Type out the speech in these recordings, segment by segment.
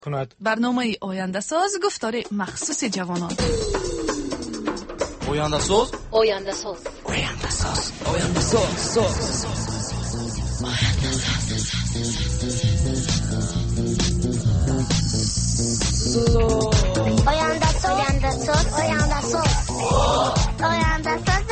کند. برنامه آینده ساز گفتار مخصوص جوانان. آینده ساز آینده ساز آینده ساز آینده ساز آینده ساز آینده ساز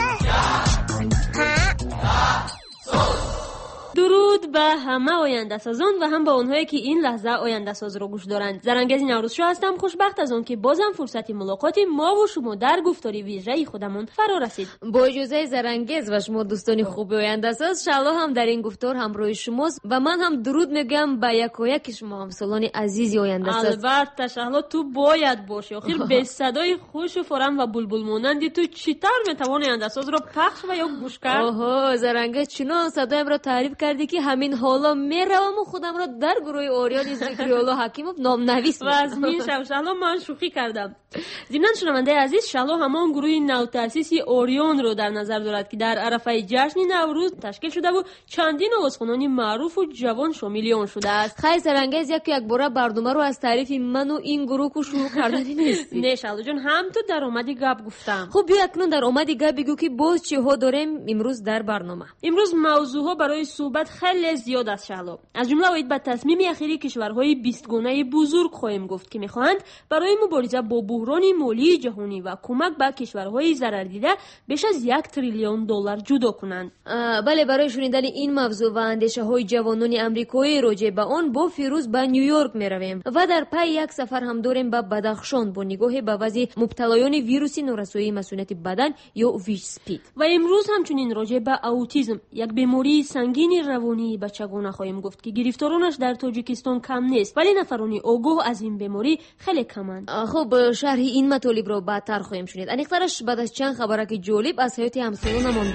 درود به همه آینده سازان و هم به اونهایی که این لحظه آینده ساز رو گوش دارند. زرنگز نوروزشو هستم. خوشبخت از اون که بازم فرصت ملاقات ما و شما در گفتاری ویژه خودمون فرا رسید. با اجازه زرنگز و شما دوستان خوب آینده ساز، شالا هم در این گفتار همراه شماست و من هم درود میگم به یکایک شما همسالان عزیز آینده ساز. البته شالا تو باید باشی. آخر به صدای خوش و فرم و بلبل مانندی تو چطور میتوانی آینده ساز رو پخش و یا گوش کرد؟ اوه زرنگز چنان صدایم را تعریف کردی که همین حالا میروم و خودم را در گروه اوریان ذکری‌الله حکیموف نام نویس واسمی شالا من شوخی کردم. ضمن شنونده عزیز، شالا همان گروه نوتأسیسی اوریون رو در نظر دارد که در عرفه جشن نوروز تشکیل شده و چندین آوازخوانان معروف و جوان شامل آن شده است. خیلی زرنگز یک بار برنامه رو از تعریف من و این گروه کو شروع کردنی نیست. نه شالا جان، هم تو در اومدی گپ گفتم. خب بیا اکنون در اومدی گپ بگو که باز چه ها داریم امروز در برنامه. امروز موضوعها برای صحبت خیلی زیاد است شالا. از جمله باید به تصمیم اخیری کشورهای 20 گونه بزرگ خواهیم گفت که میخواهند برای مبارزه با بحران مالی جهانی و کمک به کشورهای ضرر دیده بیش از 1 تریلیون دلار جدا کنند. بله، برای شنیدن این موضوع و اندیشه های جوانان آمریکایی راجع به آن با فیروز به نیویورک میرویم و در پی یک سفر هم داریم به بدخشان با نگاه به وضع مبتلایان ویروس نورسایی مسئولیت بدن یا ویچ-اسپید. و امروز همچنین راجع به اوتیسم، یک بیماری سنگین روانی بچگانه خواهیم گفت که گرفتارانش در تاجیکستان کم نیست، ولی نفرانی آگاه از این بیماری خیلی کمند. خب شرح این مطالب رو بعدتر خواهیم شنید. انیخترش بعد از چند خبرک جالب از حیات همسالانمان.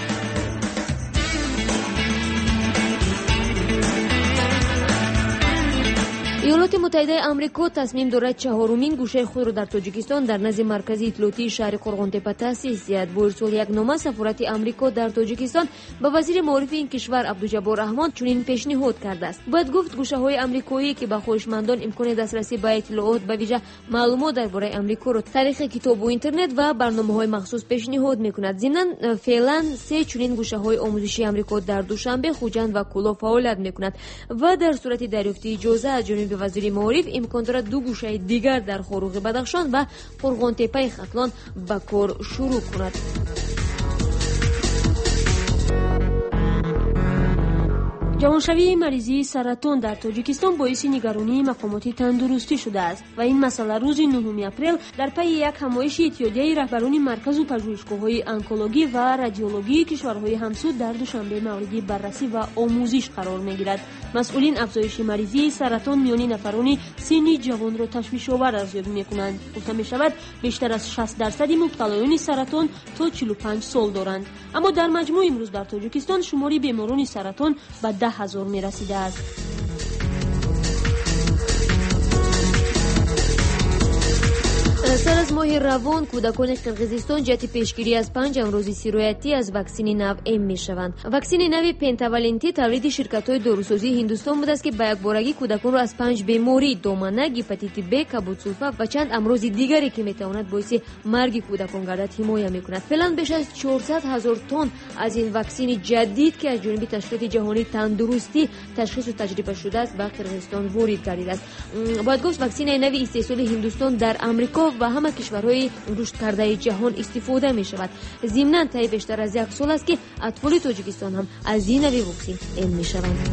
ایالات متحده آمریکا تصمیم دارد چهارمین گوشه خود را در تاجیکستان در نزد مرکز اطلاعاتی شهر قرغنتپه تأسیس دهد. با ارسال یک نامه سفارت آمریکا در تاجیکستان به وزیر معارف این کشور عبدالجبار رحمان چنین پیشنهاد کرده است. باید گفت گوشه‌های آمریکایی که به خواهشمندان امکان دسترسی به اطلاعات به ویژه معلومات درباره آمریکا را طریق کتاب و اینترنت و برنامه‌های مخصوص پیشنهاد می‌کند. ضمن فعلا 3 چنین گوشه‌های آموزشی آمریکا در دوشنبه، خوجند و کلاه فعالیت می‌کند و در صورت دریافت اجازه از جانب وزیر معارف امکان دارد 2 گوشه دیگر در خاروق بدخشان و قرغنتپه ختلان به کار شروع کند. جوانشوی مریضی سرطان در تاجیکستان باعث نگرانی مقامات تندرستی شده است و این مسئله روز 9 اپریل در پی یک همایش اتحادیه رهبران مرکز و پژوهشگاه‌های آنکولوژی و رادیولوژی کشورهای همسو در دوشنبه مورد بررسی و آموزش قرار می‌گیرد. مسئولین افزایش مریضی سرطان میان نفران سنی جوان را تشویش‌آور ارزیابی می‌کنند. گفته می‌شود بیشتر از 60% مبتلایان سرطان تا 45 سال دارند. اما در مجموع امروز در تاجیکستان شماری بیماران سرطان به 10,000 میرسیده است. سر از ماه روان کودکان قرقیزستان جهت پیشگیری از 5 امراض سیرایتی از واکسن نو ام میشوند. واکسن نو پنتاولنتی تولید شرکت‌های داروسازی هندوستان بوده است که به یک بارگی کودکان را از 5 بیماری دامنه، هپاتیت ب، کبد سلفه و چند امراض دیگری که میتواند باعث مرگ کودکان گردد حمایت میکند. فعلا بیش از 400,000 تن از این واکسن جدید که از جانب تشکیلات جهانی تندرستی تشخیص و تجربه شده است به قرقیزستان وارد گردیده است. باید گفت واکسن نو استحصال هندوستان در آمریکا و همه کشورهای رشد کرده جهان استفاده می شود. ضمناً طی بیشتر از 1 سال است که اطفال تاجیکستان هم از این نوع واکسن علم می شوند.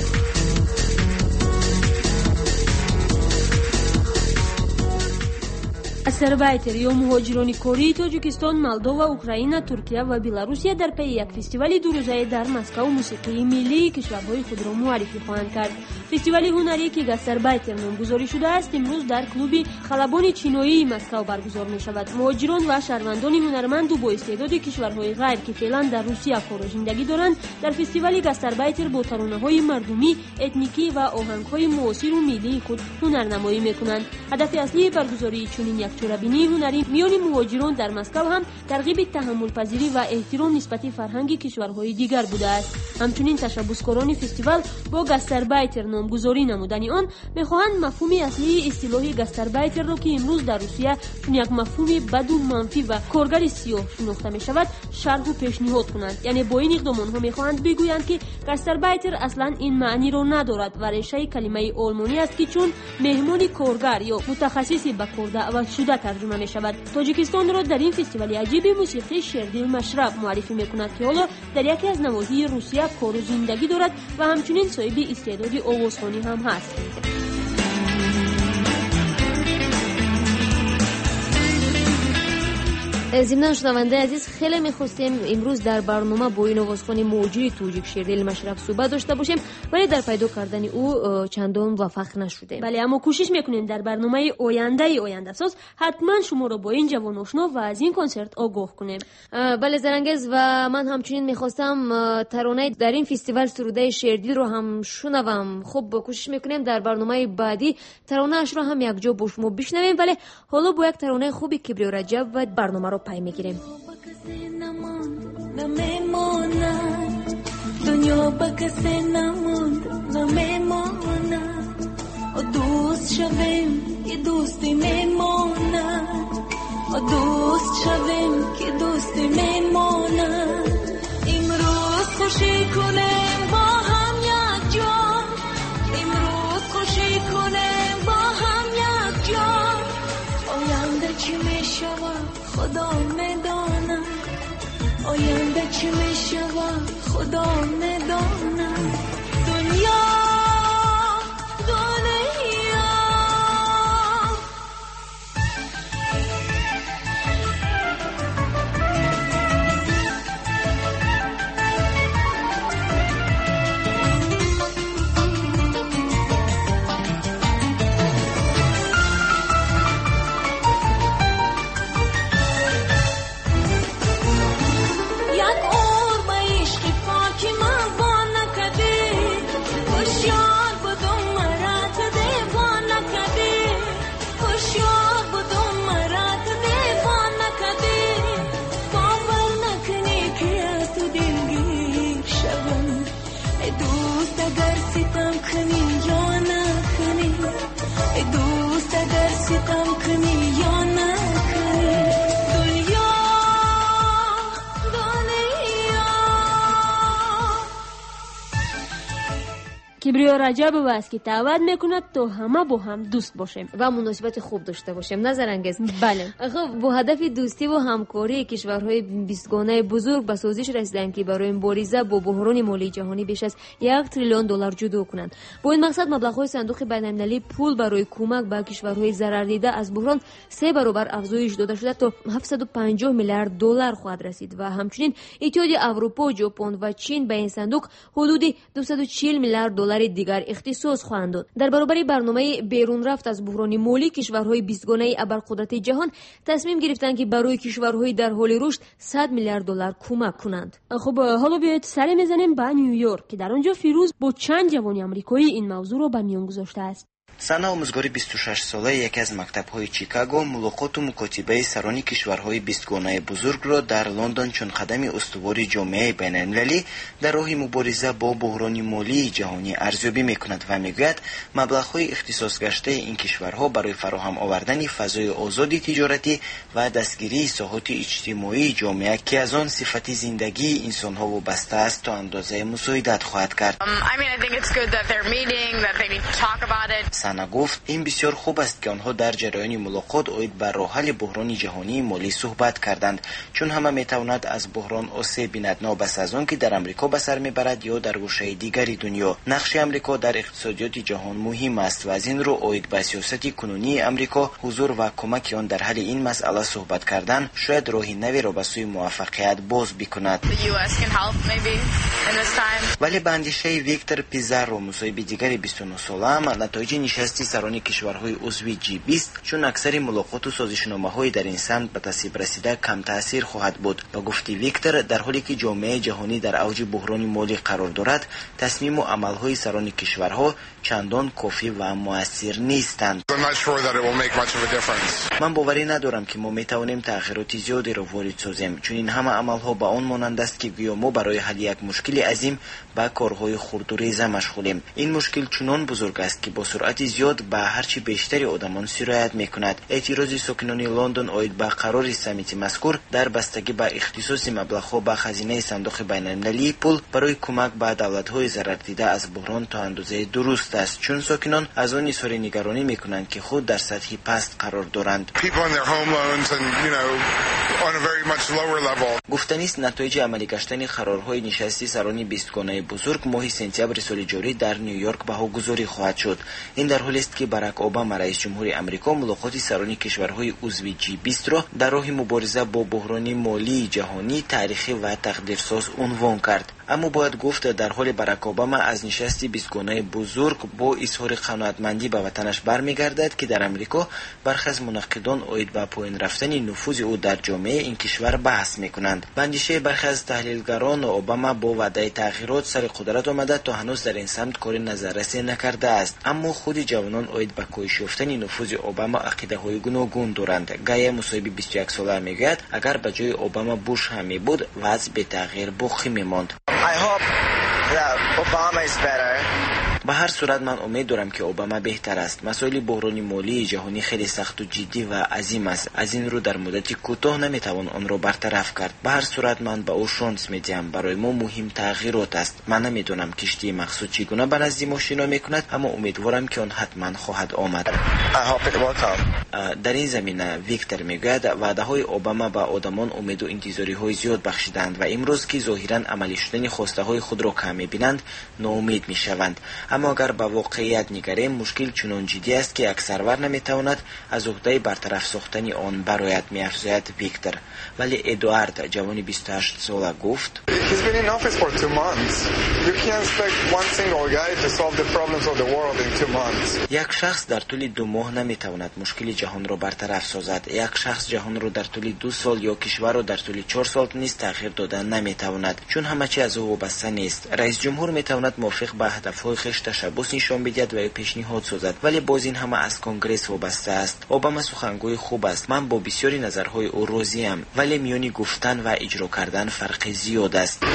استربایتر یا مهاجران کاری تاجیکستان، مولداوا، اوکراین، ترکیه و بلاروسیه در پی یک فستیوال 2 روزه در مسکو موسیقی ملی کشورهای خود را معرفی خواهند کرد. فستیوال هنری که گاستربایتر نامگذاری شده است امروز در کلوب خلبان چینایی مسکو برگزار می شود. مهاجران و شهروندان هنرمند و با استعداد کشورهای غیر که فعلا در روسیه کار و زندگی دارند در فستیوال گاستربایتر با ترانه‌های مردمی، اتنیکی و آهنگ‌های معاصر و ملی خود هنرنمایی می‌کنند. هدف اصلی برگزاری چنین یک چرابینی هنری میان مهاجران در مسکو هم ترغیب تحمل پذیری و احترام نسبت فرهنگ کشورهای دیگر بوده است. همچنین تشبثکاران فستیوال با گاستربایتر نام نامگذاری نمودن آن میخواهند مفهوم اصلی اصطلاح گاستاربایتر را که امروز در روسیه چون یک مفهوم بد و منفی و کارگر سیاه شناخته می شود شرح و پیشنهاد کنند. یعنی با این اقدام آنها میخواهند بگویند که گاستاربایتر اصلا این معنی را ندارد و ریشه کلمه آلمانی است که چون مهمان کارگر یا متخصصی به کار دعوت شده ترجمه می شود. تاجیکستان را در این فستیوال عجیب موسیقی شیردل مشرب معرفی می کند که حالا در یکی از نواحی روسیه کار و زندگی دارد و همچنین صاحب استعداد آوازخوانی هم هست. ضمن شنونده عزیز خیلی می‌خواستیم امروز در برنامه با این آوازخوان موجی توجیک شیردل مشرب صحبت داشته باشیم ولی در پیدا کردن او چندان موفق نشدیم. بله اما کوشش میکنیم در برنامه آینده ساز حتما شما را با این جوان آشنا و از این کنسرت آگاه کنیم. بله زرنگز و من همچنین می‌خواستم ترانه در این فستیوال سروده شیردل رو هم شنوم. خب کوشش میکنیم در برنامه بعدی ترانه اش رو هم یک جا با شما بشنویم ولی حالا با یک ترانه خوبی کبریو رجب و برنامه رو پای میگیریم. دنیا با کسی نموند نمیماند و دوست شویم که دوستی میماند و دوست شویم که دوستی میماند امروز خوشی کنیم با هم یک جا امروز خوشی کنیم با هم یک جا آینده چی میشود خدا میداند آینده چی میشود خدا میداند دنیا کبریو رجب و از که دعوت میکند تا همه با هم دوست باشیم و مناسبت خوب داشته باشیم. نظر انگیز. بله. خب با هدف دوستی و همکاری کشورهای 20 گانه بزرگ به سازش رسیدند که برای مبارزه با بحران مالی جهانی بیش از 1 تریلیون دلار جدا کنند. با این مقصد مبلغ‌های صندوق بین‌المللی پول برای کمک به کشورهای ضرر دیده از بحران 3 برابر افزایش داده شده تا 750 میلیارد دلار خواهد رسید و همچنین اتحادیه اروپا، ژاپن و چین به این صندوق حدود 240 میلیارد دلار دیگر اختصاص خواهند داد. در برابر برنامه بیرون رفت از بحران مالی کشورهای 20 گانه ابرقدرت جهان تصمیم گرفتند که برای کشورهای در حال رشد 100 میلیارد دلار کمک کنند. خب حالا بیایید سر میزنیم به نیویورک که در آنجا فیروز با چند جوان آمریکایی این موضوع را به میان گذاشته است. сана омӯзгори 26 сола яке аз мактабҳои чикаго мулоқоту мукотибаи сарони кишварҳои бистгонаи бузургро дар лондон чун қадами устувори ҷомеаи байналмилалӣ дар роҳи мубориза бо буҳрони молии ҷаҳонӣ арзёбӣ мекунад ва мегӯяд маблағҳои ихтисосгаштаи ин кишварҳо барои фароҳам овардани фазои озоди тиҷоратӣ ва дастгирии соҳоти иҷтимоии ҷомеа ки аз он сифати зиндагии инсонҳо вобаста аст то андозае мусоидат хоҳад кард. سانا گفت این بسیار خوب است که آنها در جریان ملاقات اوید بر راه حل بحران جهانی مالی صحبت کردند چون همه میتواند از بحران آسیب بیند نابست از آن که در امریکا به سر میبرد یا در گوشه دیگری دنیا. نقش امریکا در اقتصادیات جهان مهم است و از این رو اوید به سیاست کنونی امریکا حضور و کمک آن در حل این مسئله صحبت کردن شاید راهی نوی را به سوی موفقیت باز بکند. ولی به اندیشه ویکتور پیزارو مصاحب دیگری 29 ساله هم نتایج نشست سران کشورهای عضو G20 چون اکثر ملاقات و سازشنامه‌های در این سمت به تصویب رسیده کم تاثیر خواهد بود. با گفته ویکتور، در حالی که جامعه جهانی در اوج بحران مالی قرار دارد، تصمیم و عملهای سران کشورها چندان کافی و مؤثر نیستند. من باوری ندارم که ما میتوانیم تغییرات زیادی را وارد سازیم، چون این همه عملها به آن مانند است که گویا ما برای حل یک مشکل عظیم با کارهای خرد و ریزه مشغولیم. این مشکل چنان بزرگ است که با سرعت زیاد به هرچی بیشتری آدمان سرایت میکند. اعتراض ساکنان لندن آید به قرار سمیت مذکور در بستگی به اختصاص مبلغها به خزینه صندوق بین‌المللی پول برای کمک به دولت‌های ضرر دیده از بحران تا اندازه درست است، چون ساکنان از آن اظهار نگرانی میکنند که خود در سطح پست قرار دارند. گفتنی است نتایج عملی گشتن قرارهای نشست سران 20 گانه بزرگ ماه سپتامبر سال جاری در نیویورک بهاگذاری خواهد شد. این در حالی است که باراک اوباما رئیس جمهور آمریکا ملاقات سران کشورهای عضو G20 را در راه مبارزه با بحران مالی جهانی تاریخی و تقدیرساز عنوان کرد. اما باید گفت در حال باراک اوباما از نشست 20 گانه بزرگ با اظهار قناعتمندی به وطنش برمیگردد که در آمریکا برخی از منقدان آید به پایین رفتن نفوذ او در جامعه این کشور بحث میکنند. به اندیشه برخی از تحلیلگران، اوباما با وعده تغییرات سر قدرت آمده تا هنوز در این سمت کار نظررسی نکرده است. اما خود جوانان آید به کاهش یافتن نفوذ اوباما عقیده‌های گوناگون دارند. گایا مصاحبه 21 ساله میگوید اگر به جای اوباما بوش هم بود وضع به تغییر باقی میماند. I hope that Obama is better. به هر صورت من امید دارم که اوباما بهتر است. مسائل بحران مالی جهانی خیلی سخت و جدی و عظیم است. از این رو در مدت کوتاه نمیتوان آن را برطرف کرد. به هر صورت من به او شانس میدم. برای ما مهم تغییرات است. من نمیدونم کشتی مقصود چگونه به نزد ما شنا میکند، اما امیدوارم که آن حتما خواهد آمد. در این زمینه ویکتور میگوید وعده های اوباما به آدمان امید و انتظاری های زیاد بخشیدند و امروز که ظاهرا عملی شدن خواسته های خود را کم میبینند ناامید میشوند. اما اگر به واقعیت نگریم مشکل چنان جدی است که یک سرور نمیتواند از عهده برطرف ساختن آن برآید، می‌افزاید ویکتور. ولی ادوارد جوانی 28 ساله گفت یک شخص در طول 2 ماه نمیتواند مشکل جهان را برطرف سازد. یک شخص جهان را در طول 2 سال یا کشور را در طول 4 سال نیز تغییر دادن نمیتواند، چون همه چیز از او وابسته نیست. رئیس جمهور میتواند موافق به هدفهای خویش تشبث نشان بدهد و پیشنهاد سازد، ولی باز این همه از کنگره وابسته است. اوباما سخنگوی خوب است. من با بسیاری نظرهای او راضیم، ولی میان گفتن و اجرا کردن فرق زیاد است.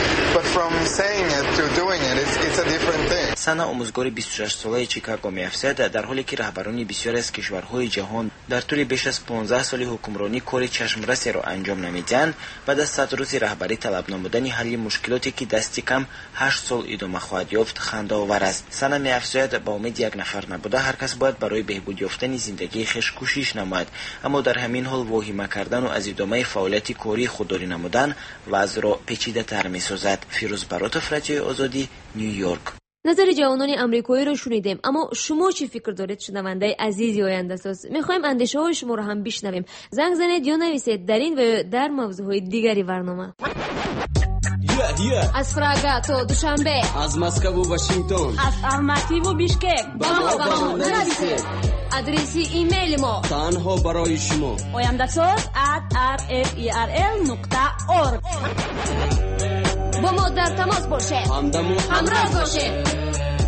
سنا آموزگار 26 ساله چیکاگو می‌افزاید در حالی که رهبران بسیاری از کشورهای جهان در طول بیش از 15 سال حکمرانی کار چشمرسی را انجام نمیدهند، بعد از 100 روز رهبری طلب نمودن حل مشکلاتی که دست کم 8 سال ادامه خواهد یافت خنده‌آور است. سنا می‌افزاید با امید یک نفر نبوده هر کس باید برای بهبود یافتن زندگی خویش کوشش نماید، اما در همین حال واهمه کردن و از ادامه فعالیت کاری خودداری نمودن وضع را پیچیده‌تر می‌سازد. فیروز براتوف، رادیوی آزادی، نیویورک. نظر جوانان آمریکایی رو شنیدیم، اما شما چی فکر دارید شنونده عزیزی آینده ساز؟ میخوایم اندیشه های شما رو هم بشنویم. زنگ زنید یا نویسید در این و در موضوعهای دیگری برنامه. از پراگ تا دوشنبه، از مسکو و واشنگتن، از الماتی و بیشکک با ما نویسید. آدرس ایمیل ما تنها برای شما oyandasaz@rferl.org. با ما در تماس باشید، همراه باشید.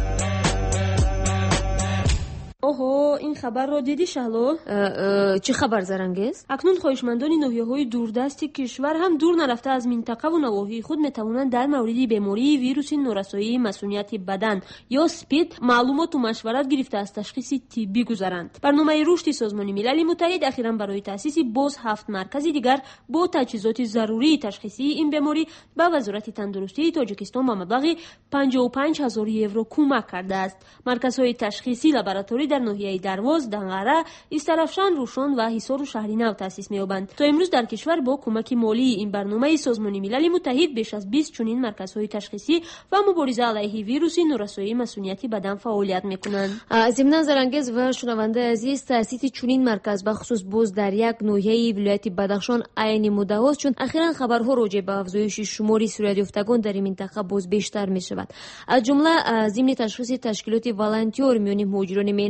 اوهو، این خبر رو دیدی شهلا؟ چه خبر زرنگیز؟ اکنون خواهشمندان ناحیه‌های دوردست کشور هم دور نرفته از منطقه و نواحی خود میتوانند در مورد بیماری ویروس نورسایی مسئولیت بدن یا اسپید معلومات و مشورت گرفته از تشخیص طبی گذارند. برنامه رشد سازمان ملل متحد اخیراً برای تأسیس باز 7 مرکز دیگر با تجهیزات ضروری تشخیصی این بیماری به وزارت تندرستی تاجیکستان با مبلغ 55,000 یورو کمک کرده است. مرکزهای تشخیصی لابراتوری در ناحیه درواز، دنقره، استرافشان، روشن و حصار و شهر نو تأسیس می‌یابند. تا امروز در کشور با کمک مالی این برنامه سازمان ملل متحد بیش از 20 چنین مرکزهای تشخیصی و مبارزه علیه ویروس نورسایی مسئولیت بدن فعالیت می‌کنند. ضمن زرنگیز و شنونده عزیز، تأسیس چنین مرکز به خصوص باز در یک ناحیه ولایت بدخشان عین مدت است، چون اخیراً خبرها راجع به افزایش شمار سوریت یافتگان در این منطقه باز بیشتر می‌شود. از جمله ضمن تشخیص تشکیلات والنتیر میان مهاجران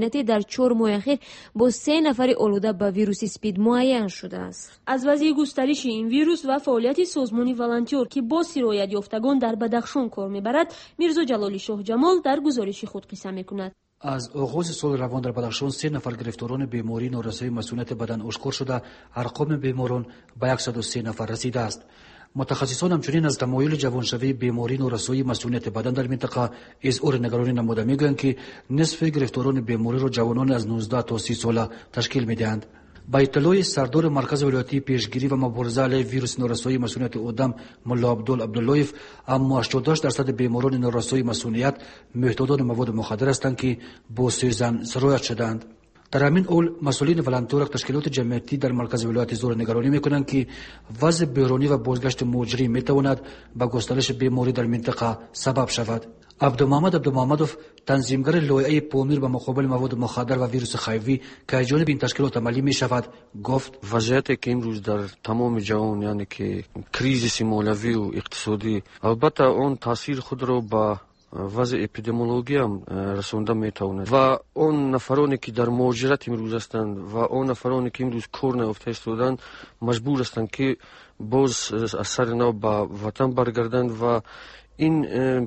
مسئولیتی در 4 ماه اخیر با 3 نفر آلوده به ویروس اسپید معین شده است. از وضع گسترش این ویروس و فعالیت سازمان ولنتیور که با سرایت یافتگان در بدخشان کار میبرد، میرزا جلالی شاه جمال در گزارش خود قصه میکند. از آغاز سال روان در بدخشان 3 نفر گرفتاران بیماری نارسایی مسئولیت بدن آشکار شده، ارقام بیماران به 103 نفر رسیده است. متخصصان همچنین از تمایل جوانشوی بیماری نارسایی مسئولیت بدن در منطقه اظهار نگرانی نموده میگویند که نصف گرفتاران بیماری را جوانان از 19 تا 30 ساله تشکیل میدهند. با اطلاع سردار مرکز ولایتی پیشگیری و مبارزه علیه ویروس نارسایی مسئولیت آدم ملا عبداللهیف، اما 88% بیماران نارسایی مسئولیت محتاجان مواد مخدر هستند که با 3 زن سرایت شدند. در همین حال مسئولین ولنتور تشکیلات جمعیتی در مرکز ولایت اظهار نگرانی میکنند که وضع بحرانی و بازگشت مهاجرین میتواند به گسترش بیماری در منطقه سبب شود. عبدالمحمد عبدالمحمدوف، تنظیمگر لایحه پامیر به مقابل مواد مخدر و ویروس خیوی که از جانب این تشکیلات عملی می شود، گفت وضعیتی که امروز در تمام جهان، یعنی که کریزیس مالوی و اقتصادی، البته اون تاثیر خود را به وضع اپیدمیولوژی هم رسانده میتواند و اون نفرانی که در مهاجرت امروز هستند و اون نفرانی که امروز کار نیافته استودند مجبور هستند که باز از سر نو به وطن برگردند و این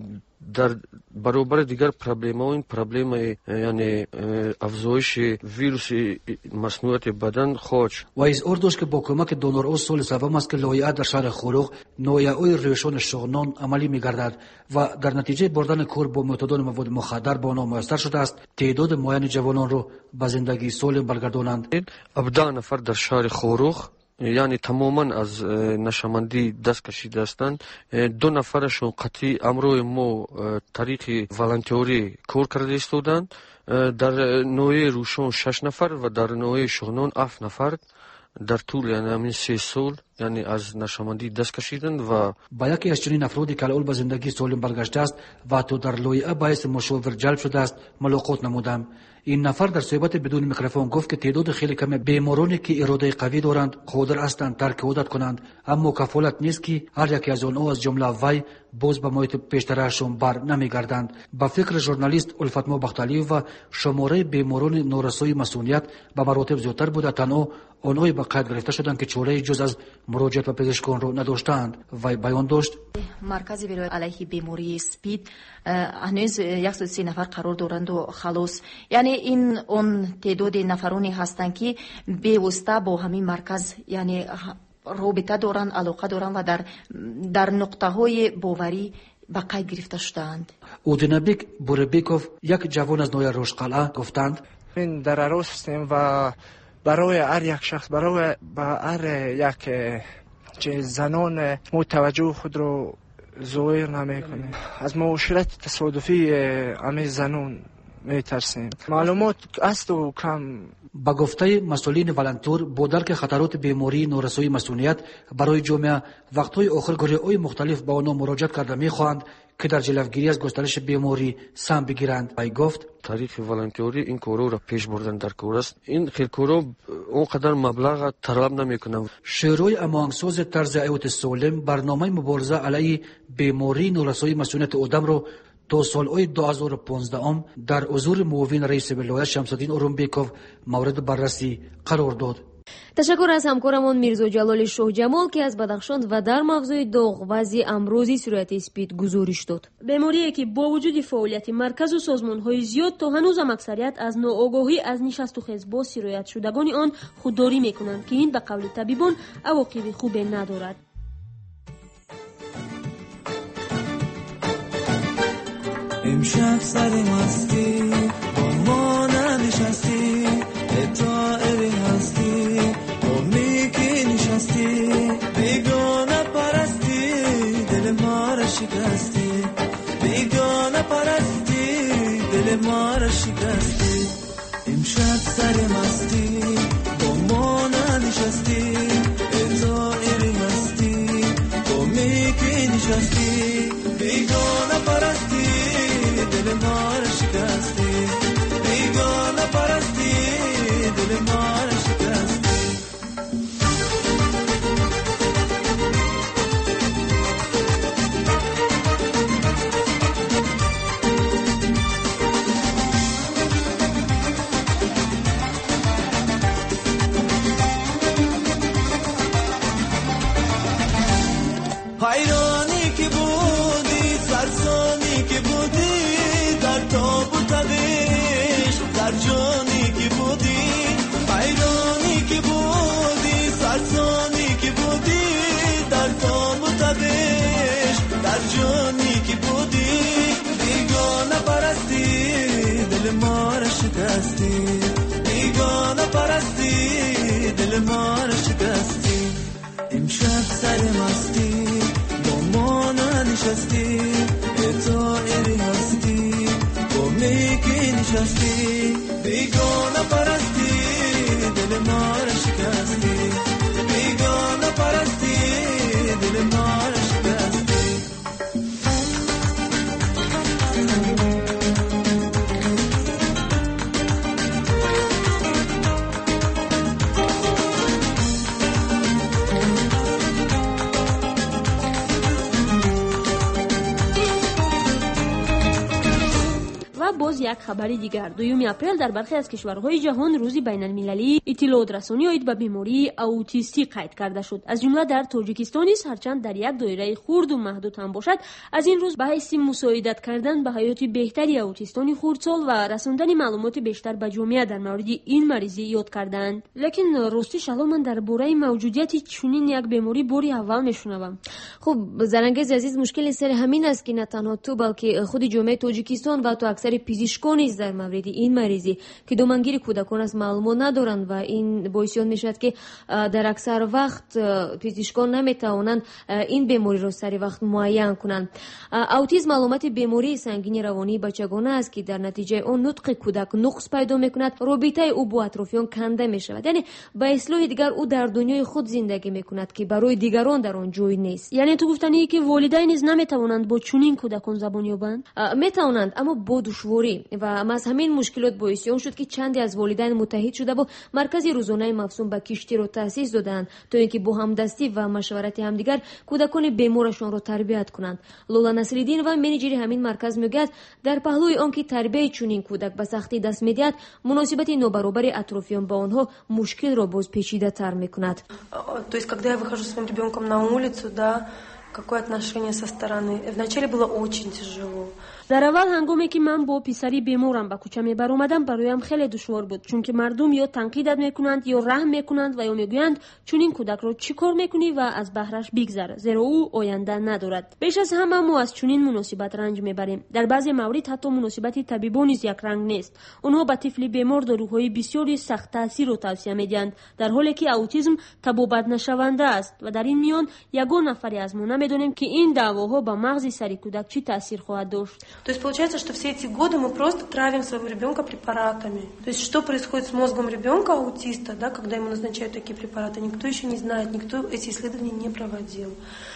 در برابر دیگر این پرابلم یعنی افزایش ویروس مصنوعات بدن خواهد شد. و اظهار داشت که با کمک دونرها سال سوم است که لایحه در شهر خروغ نوعیهای ریشان شغنان عملی می‌گردد و در نتیجه بردن کار با معتادان مواد مخدر با آنها میسر شده است تعداد معین جوانان را به زندگی سالم برگردانند. 17 نفر در شهر خروغ یعنی تماما از نشمندی دست کشیده هستند. 2 نفرشون قطعی امروز ما طریق ولنتیوری کار کرده استودند. در نوع روشون 6 نفر و در نوع شغنان 7 نفر در طول یعنی همین 3 سال یعنی از نشمندی دست کشیدند و با یکی از چنین افرادی که الان به زندگی سالم برگشته است و تو در لایحه باعث مشاور جلب شده است ملاقات نمودم. این نفر در صحبت بدون میکروفون گفت که تعداد خیلی کم بیمارانی که اراده قوی دارند قادر هستند ترک عادت کنند، اما کفالت نیست که هر یکی از آنها از جمله وی باز به محیط پیشترشون بر نمیگردند. با فکر ژورنالیست الفتما بختالیو و شماره بیماران نارسایی مسئولیت به مراتب زیادتر بوده، تنها آنهایی به قید گرفته شدند که چاره‌ای جز از مراجعت به پزشکان را نداشتند. وی بیان داشت مرکز ولایت علیه بیماری اسپید هنوز 103 نفر قرار دارند و خلاص، یعنی این اون تعداد نفرانی هستند که بیوسته با همین مرکز یعنی رابطه دارند، علاقه دارند و در نقطه های باوری به قید گرفته شدند. اودینبیک بوربیکوف، یک جوان از نوع روشقلعه، گفتند این در عروس هستیم و برای هر یک شخص، برای هر یک زنان ما توجه خود رو ظاهر نمیکنیم. از معاشرت تصادفی همه زنان میترسیم. معلومات است و کم. با گفته مسئولین ولنتور با درک خطرات بیماری نارسایی مسئولیت برای جامعه وقتهای آخر گروه‌های مختلف با آنها مراجعت کرده میخواهند که در جلوگیری از گسترش بیماری سهم بگیرند. وی گفت تاریخ ولنتیوری این کارو را پیش بردن در کار است. این کارو اونقدر مبلغ طلب نمیکنه. شورای اماهنگساز طرز حیات سالم برنامه مبارزه علیه بیماری نارسایی مسئولیت آدم را تا سالهای 2015 در حضور معاون رئیس ولایت شمس‌الدین اورونبیکوف مورد بررسی قرار داد. تشکر از همکارمان میرزا جلال شاه جمال که از بدخشان و در موضوع داغ وضع امروزی سرایت اسپید گزارش داد. بیماریه که با وجود فعالیت مرکز و سازمان‌های زیاد تا هنوز هم اکثریت از ناآگاهی از نشست و خیز با سرایت شدگان آن خودداری میکنند که این به قول طبیبان عواقب خوبی ندارد. امشب سر مستی با ما ننشستی، اتائری هستی امی که نشستی، بیگانه پرستی دل ما را شکستی، بیگانه پرستی دل ما را شکستی. امشب سر مستی با ما ننشستی، اتائری هستی امی که نشستی، بیگانه پرستی دل ما را شکستی، بیگانه پرستی دل ما را شکستی. یک خبری دیگر، 2 اپریل در برخی از کشورهای جهان روز بین‌المللی اطلاعات رسانی آید به بیماری اوتیستی قید کرده شد. از جمله در تاجیکستان نیز هرچند در یک دایره خرد و محدود هم باشد، از این روز به حیث مساعدت کردن به حیات بهتری اوتیستان خردسال و رساندن معلومات بیشتر به جامعه در مورد این مریضی یاد کردند. لیکن راستی شلو من درباره موجودیت چنین یک بیماری باری اول میشنوم. خب زرنگز عزیز، مشکل سر همین است که نه تنها تو بلکه خود جامعه تاجیکستان و تو اکثر پزشکان نیز در مورد این مریضی که دامنگیر کودکان از معلومات ندارند و این باعث میشد که در اکثر وقت پزشکان نمیتوانند این بیماری را سری وقت معاین کنند. اوتیسم علامت بیماری سنگین روانی بچگانه است که در نتیجه آن نطق کودک نقص پیدا میکند، رابطه او با اطرافیان کنده میشود، یعنی به اصطلاح دیگر او در دنیای خود زندگی میکند که برای دیگران در آن جای نیست. یعنی تو گفتنی که والدین نیز نمیتوانند با چنین کودکان زبان یابند؟ میتوانند اما با دشواری و از همین مشکلات باعث آن شد که چندی از والدین متحد شده با مرکز روزانه مفصول به کشتی را تأسیس دادند تا اینکه با همدستی و مشورت همدیگر کودکان بیمارشان را تربیت کنند. لولا نصرالدین و منیجر همین مرکز میگوید در پهلوی آنکه تربیت چنین کودک به سختی دست میدهد، مناسبت نابرابر اطرافیان با آنها مشکل را باز پیچیده تر میکند. То есть когда я выхожу с своим ребенком на улицу, да, какое отношение со стороны. Вначале было очень тяжело. در اول هنگامی که من با پسری بیمارم به کوچه میبر اومدم برایم خیلی دشوار بود، چون که مردم یا تنقیدت میکنند یا رحم میکنند و یا میگویند چون این کودک رو چیکار میکنی و از بهرش بگذر، زیرا او آینده ندارد. بیش از همه ما از چنین مناسبت رنج میبریم. در بعضی موارد حتی مناسبت طبیبان نیز یک رنگ نیست. اونها به طفل بیمار داروهای بسیاری سخت تاثیر رو توصیه میدهند، در حالی که اوتیسم تبابت نشونده است و در این میان یگان نفری از ما نمیدونیم که این دعواها به مغز سری کودک چی تاثیر خواهد داشت. То есть получается, что все эти годы мы просто травим своего ребенка препаратами. То есть что происходит с мозгом ребенка аутиста, да, когда ему назначают такие препараты, никто еще не знает, никто эти исследования не проводил.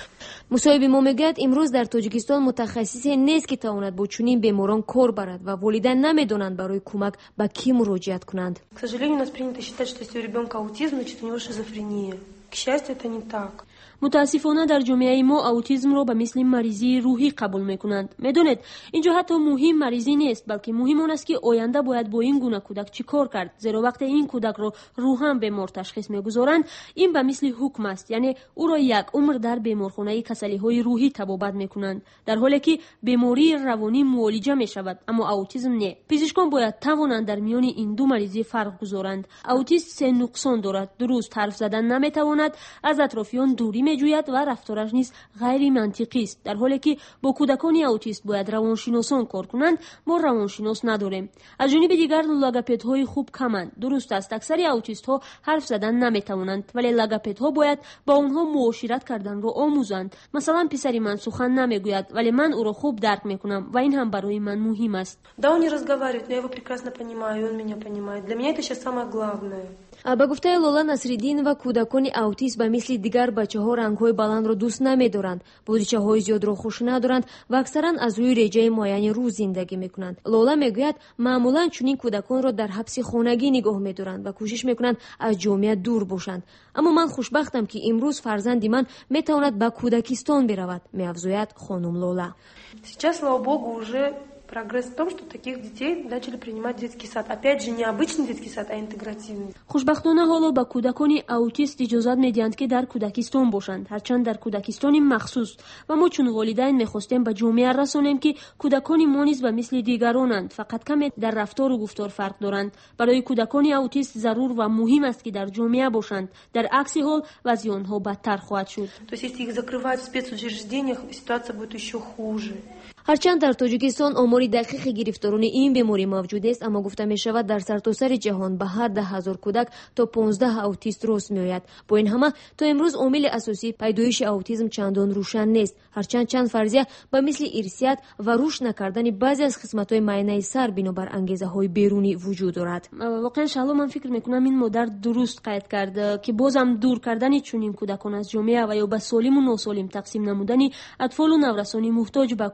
مصاحب ما میگوید امروز در تاجیکستان متخصصی نیست که تواند با چنین بیماران کار برد و والدین نمیدونند برای کمک به کی مراجعت کنند. К сожалению, у нас принято считать, что если у ребенка аутизм, значит у него шизофрения. К счастью, это не так. متاسفانه در جامعه ما اوتیسم را به مثل مریضی روحی قبول میکنند. میدونید اینجا حتی مهم مریضی نیست، بلکه مهم آن است که آینده باید با این گونه کودک چیکار کرد، زیرا وقتی این کودک را روحاً بیمار تشخیص میگذارند این به مثل حکم است، یعنی او را یک عمر در بیمارخانه کسلی‌های روحی تبابت میکنند، در حالی که بیماری روانی معالجه میشود اما اوتیسم نه. پزشکان باید توانند در میان این دو مریضی فرق گذارند. اوتیست سه نقصان دارد: درست حرف زدن نمیتواند، از اطرافیان دوری میجوید و رفتارش نیز غیر منطقی است، در حالی که با کودکان اوتیست باید روانشناسان کار کنند. ما روانشناس نداریم. از جانب دیگر لوگوپدهای خوب کمند. درست است اکثر اوتیست ها حرف زدن نمیتوانند، ولی لوگوپدها باید با آنها معاشرت کردن را آموزند. مثلا پسری من سخن نمیگوید ولی من او را خوب درک میکنم و این هم برای من مهم است. Да, он не разговаривает, но я его прекрасно понимаю, он меня понимает. Для меня это сейчас самое главное. به گفته لولا نصرالدین و کودکان اوتیست به مثل دیگر بچه‌ها رنگ‌های بلند را دوست نمی‌دارند، بودجه‌های زیاد را خوش ندارند و اکثرا از روی رژه معین روز زندگی می‌کنند. لولا میگوید معمولاً چنین کودکان را در حبس خانگی نگاه می‌دارند و کوشش می‌کنند از جامعه دور باشند. اما من خوشبختم که امروز فرزندی من می‌تواند به کودکستان برود، می‌افزاید خانم لولا. Сейчас, слава богу, уже прогресс в том, что таких детей начали принимать в детский сад. Опять же, не обычный детский сад, а интегративный. خوشبختانه حالا به کودکان اوتیست اجازت میدهند که در کودکستان باشند، هرچند در کودکستان مخصوص، و ما چون والدین میخواستیم به جامعه رسانیم که کودکان ما نیز به مثل دیگرانند، فقط کمی در رفتار و گفتار فرق دارند. برای کودکان اوتیست ضرور و مهم است که در جامعه باشند، در عکس حال وضع آنها بدتر خواهد شد. То есть если их закрывать в спецучреждениях, ситуация будет еще хуже. هرچند در تاجیکستان آمار دقیق گرفتاران این بیماری موجود است، اما گفته می شود در سرتاسر جهان به هر 10,000 کودک تا 15 اوتیست رست می آید. با این همه تا امروز عامل اساسی پیدایش اوتیسم چندان روشن نیست، هرچند چند فرضیه به مثل ارثیت و رشد نکردن بعضی از قسمت‌های معینه سر بنابر انگیزه‌های بیرونی وجود دارد. واقعا شالو من فکر میکنم این مادر درست قید کرده که بازم دور کردن چنین کودکان از جامعه و یا به سالم و ناسالم تقسیم نمودن اطفال و نورسانی محتاج به کمک و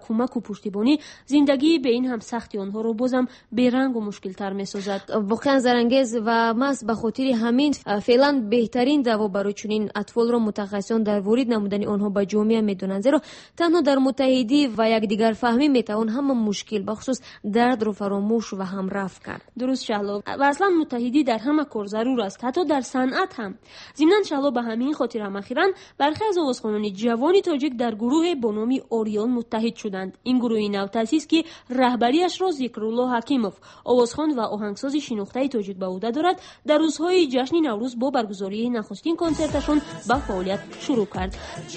پشتیبانی زندگی به این هم سختی آنها رو بازم بیرنگ و مشکل‌تر می‌سازد. واقعا زرانگیز و ماست به خاطر همین فعلا بهترین دوا برای چنین اطفال را متخصصان در ورود نمودن آنها به جامعه می‌دونند، زیرا تنها در متحدی و یکدیگر فهمی میتوان همه مشکل بخصوص درد رو فراموش و هم رفع کرد. درست شهلا، و اصلا متحدی در همه کار ضرور است، حتی در صنعت هم. ضمناً شهلا به همین خاطر هم اخیراً برخی از آوازخوانان جوان تاجیک در گروه با نام اوریون متحد شدند. این گروه نو تأسیس که رهبریش را ذکرالله حکیموف، آوازخوان و آهنگساز شناخته تاجیک به عهده دارد، در روزهای جشن نوروز با برگزاری نخستین کنسرتشون به فعالیت شروع کرد.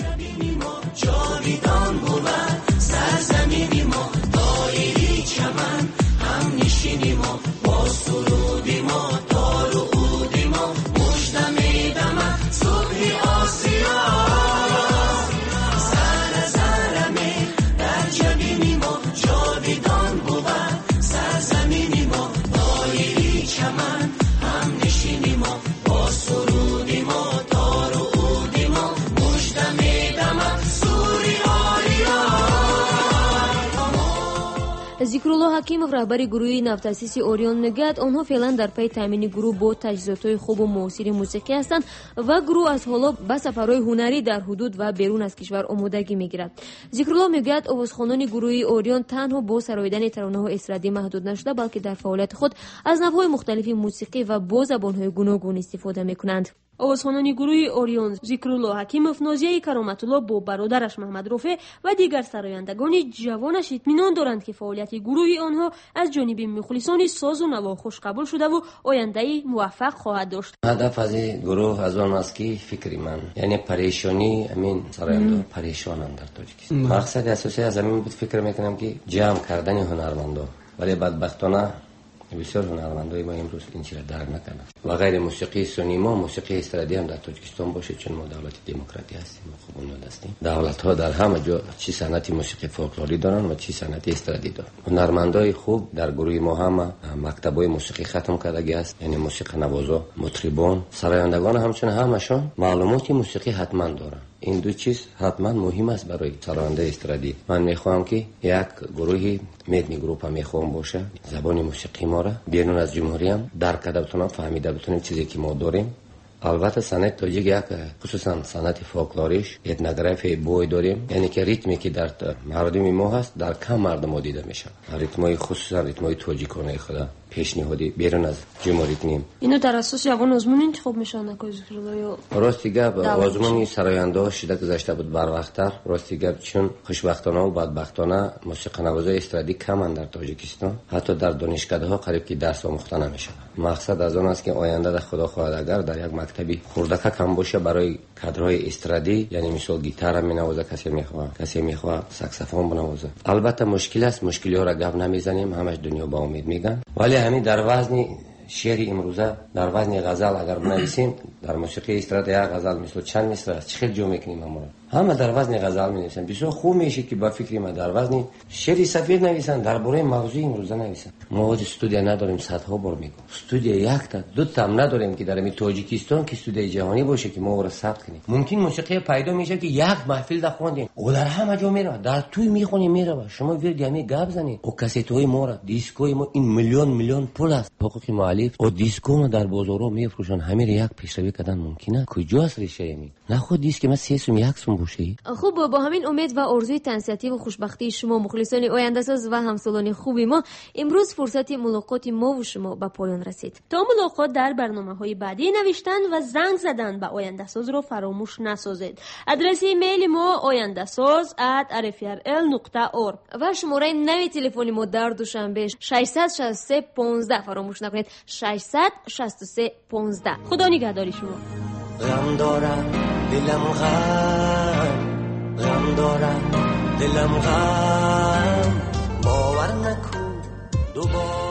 سرزمینی ما دایری چمن هم نشینی ما با سرودی ما تار و عودی ما مژده میدمد صبح آسیا زر زرمه در جبینی ما جاویدان بود سرزمینی ما دایری چمن هم نشینی ما با سرودی ما تار و عودی ما مژده میدمد سوری ذکرالله حکیموف رهبر گروه نوتأسیس اوریون میگوید آنها فعلا در پی تامین گروه با تجهیزات خوب و معاصر موسیقی هستند و گروه از حالا به سفرهای هنری در حدود و بیرون از کشور آمادگی میگیرد. ذکرالله میگوید آوازخوانان گروه اوریون تنها با سراییدن ترانه‌های استرادی محدود نشده بلکه در فعالیت خود از نوع‌های مختلف موسیقی و با زبان‌های گوناگون استفاده میکنند. آوازخوانان گروه اوریون ذکرالله حکیموف، نازیه کرامت‌الله با برادرش محمد رفیع و دیگر سرایندگان جوانش اطمینان دارند که فعالیت گروه آنها از جانب مخلصان ساز و نوا خوش قبول شده و آینده‌ای موفق خواهد داشت. هدف از گروه از آن است که فکر من یعنی پریشانی همین سراینده پریشانند در تاجیکستان. مقصد اساسی از همین بود، فکر میکنم که جمع کردن هنرمندان، ولی بدبختانه بسیار هنرمندای ما امروز این چیز را درک نکنند و غیر موسیقی سنیما موسیقی استرادی هم در تاجیکستان باشه، چون ما دولت دموکراتی هستیم و خوب اون هستیم. دولت ها در همه جا چی صنعت موسیقی فولکلوری دارن و چی صنعت استرادی دارن. هنرمندای خوب در گروه ما هم مکتبای موسیقی ختم کردگی است، یعنی موسیقی نوازا، مطربان، سرایندگان همچون همشون معلومات موسیقی حتما دارن. این دو چیز حتما مهم است برای سراینده استرادی. من میخوام که یک گروهی میدنی گروپ هم میخوام باشه، زبان موسیقی ما را بیرون از جمهوری هم درک کرده بتونم، فهمیده بتونیم چیزی که ما داریم. البته صنعت تاجیک یک خصوصا صنعت فولکلوریش اتنوگرافی بوی داریم، یعنی که ریتمی که در مردم ما هست در کم مردم دیده میشه. ریتمای خصوصا ریتمای تاجیکانه خدا پیشنهادی بیرون از جمهوریت نیم. اینو در اساس یگان آزمون انتخاب میشن نکوز یا راستی گپ آزمون سراینده ها شده گذشته بود بر وقتتر. راستی گپ چون خوشبختانه و بدبختانه موسیقی نوازای استرادی کمن در تاجیکستان، حتی در دانشکده ها قریب که درس آموخته نمیشه. مقصد از آن است که آینده در خدا خواهد اگر در یک مکتبی خوردکه کم باشه برای کادرهای استرادی، یعنی مثلا گیتار مینوازه کسی میخواد ساکسیفون بنوازه. البته مشکل است، مشکلی ها را گپ نمیزنیم، همش دنیا با امید میگن، ولی همین در وزن شعر امروزه در وزن غزل اگر بنویسیم در موسیقی استرادی یک غزل مثل چند مصرع است، چه جو میکنیم ما همه در وزن غزل می‌نویسن. بسیار خوب میشه که با فکر ما در وزن شعر سفید نویسن، درباره موضوع امروزه نویسن. ما استودیو نداریم، صدها بار میگم استودیو یک تا دو تا هم نداریم که در تاجیکستان که استودیو جهانی باشه که ما رو ثبت کنیم. ممکن موسیقی پیدا میشه که یک محفل ده خواندیم او در همه جا میره، در توی میخونیم میره، شما ورد همین گپ زنید او کاسیتوی ما را دیسکوی ما این میلیون پول است، حقوق مؤلف او دیسکو ما در بازارها میفروشن. همین یک پیشروی کردن ممکنه؟ کجاست ریشه می؟ نه خود دیسک ما 3 سوم 1 سوم باشه. خب با همین امید و آرزوی تنصیحاتی و خوشبختی شما مخلصان آینده ساز و همسالان خوبی ما، امروز فرصت ملاقات ما و شما به پایان رسید. تا ملاقات در برنامه‌های بعدی، نوشتن و زنگ زدن به آینده ساز رو فراموش نسازید. آدرس ایمیل ما ayandasaz@rfrl.org و شماره نوی تلفن ما در دوشنبه 663 15 فراموش نکنید، 663 15. خدا نگهداری شما. غم دارم دلم غم دارم دلم غم باور نکن دوباره